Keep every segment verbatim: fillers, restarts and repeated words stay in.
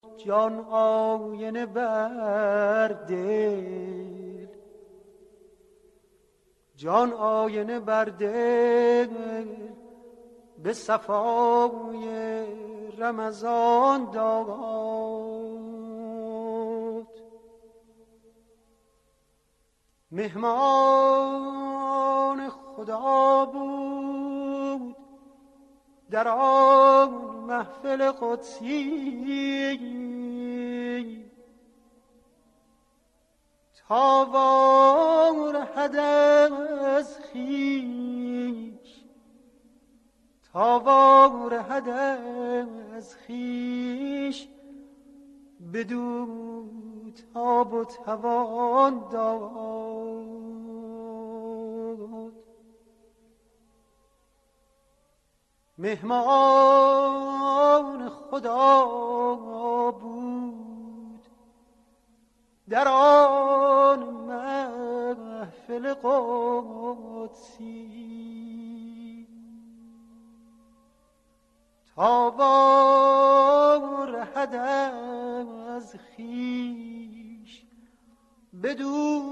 جان آینه بر دل، جان آینه بر دل به صفای رمضان داد. مهمان خدا بود در آن محفل قدسی، تا وارهد از خویش، تا وارهد از خویش بدو تاب و توان داد. مهمان خدا بود در آن محفل قدسی، تا وارهد از خویش بدو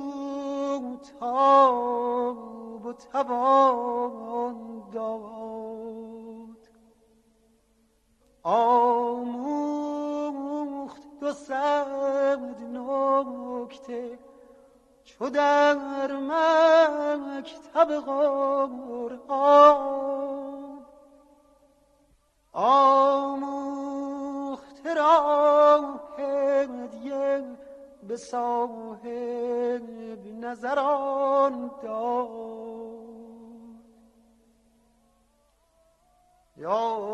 تاب و توان داد. آموخت دو صد نکته چو در مکتب قرآن، آموخت راه هدیه به صاحب نظران داد. یا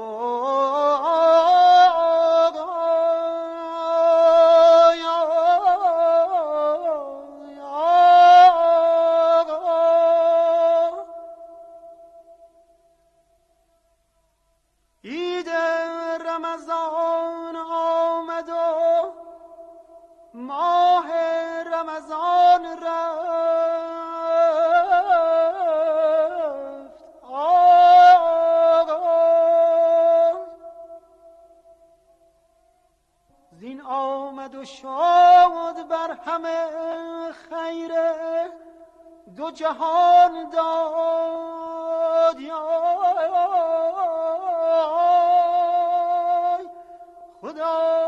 شاد بر همه خیره دو جهان داد. یا خدا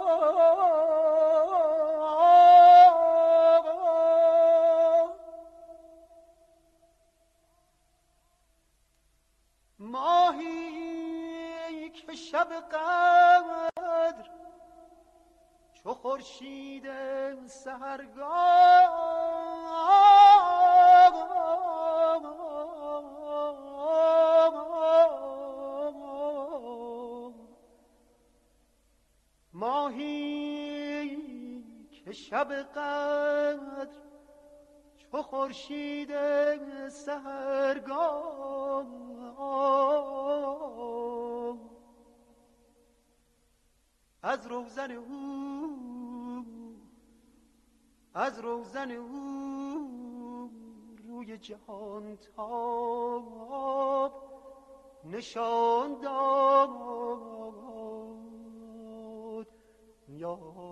ماهی که شب قدر چو خورشید سحرگاه ماهی که شب قدر چو خورشید سحرگاه از روزن او از روزن او روی جهان تاب نشان داد. یا